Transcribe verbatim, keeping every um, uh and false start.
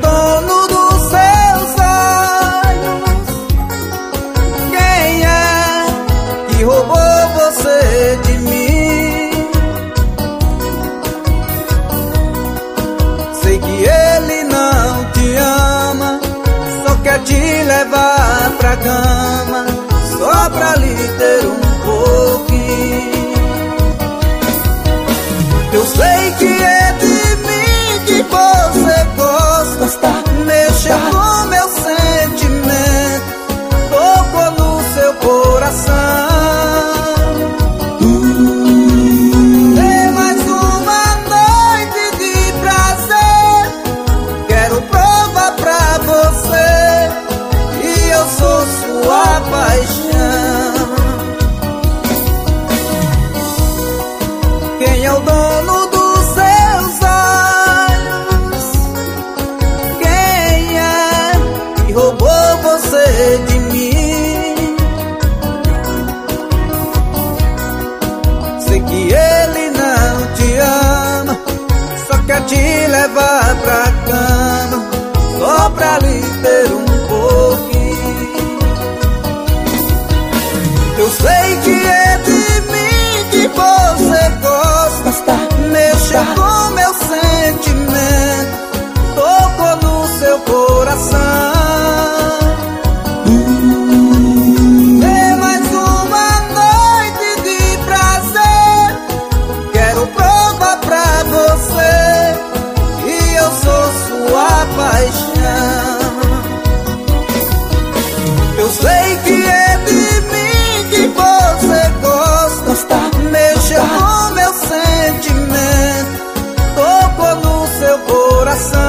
dono dos seus olhos? Quem é que roubou você de mim? Sei que ele não te ama, só quer te levar pra cama, só pra lhe ter um pouquinho. Eu sei que é de mim que você gosta, mexeu no meu sentimento, tocou no seu coração. Tem mais uma noite de prazer, quero provar pra você que eu sou sua paixão. Quem é o dono dos seus olhos? Quem é que roubou você de mim? Sei que ele não te ama, só quer te levar pra cama, só pra lhe ter um pouquinho. Eu sei que é de mim que você gosta, mexeu com meu sentimento, tocou no seu coração. Tem mais uma noite de prazer, quero provar pra você que eu sou sua paixão. Eu sei que é de mim que você gosta, mexeu com meu sentimento, tocou no seu coração.